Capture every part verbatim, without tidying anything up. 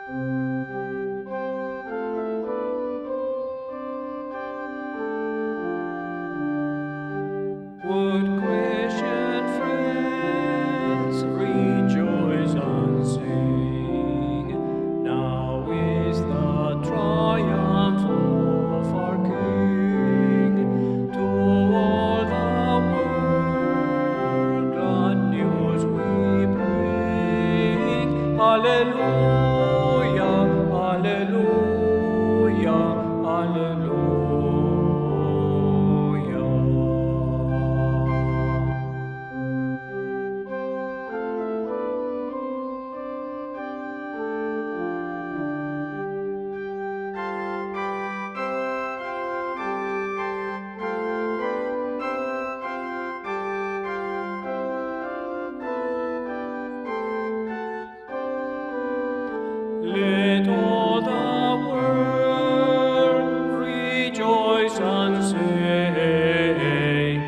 Would Christian friends rejoice and sing? Now is the triumph of our King. To all the world glad news we bring. Hallelujah, hallelujah, hallelujah. Let all the world rejoice and say,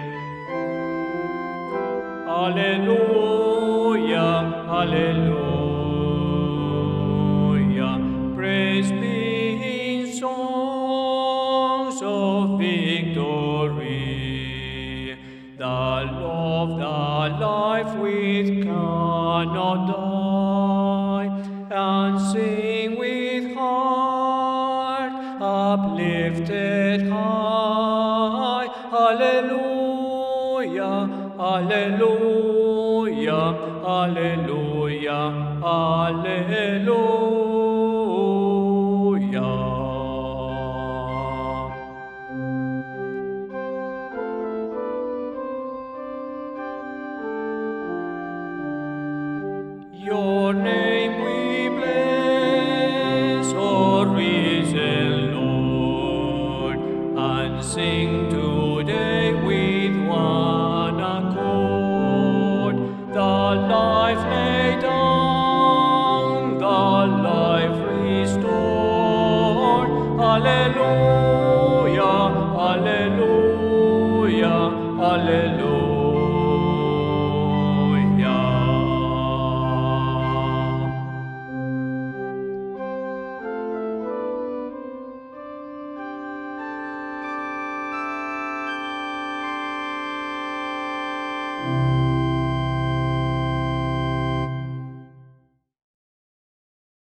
Hallelujah, hallelujah. Praise be in songs of victory. The love, the life with cannot die, and sing with heart uplifted high. Hallelujah, hallelujah, hallelujah, hallelujah. Your name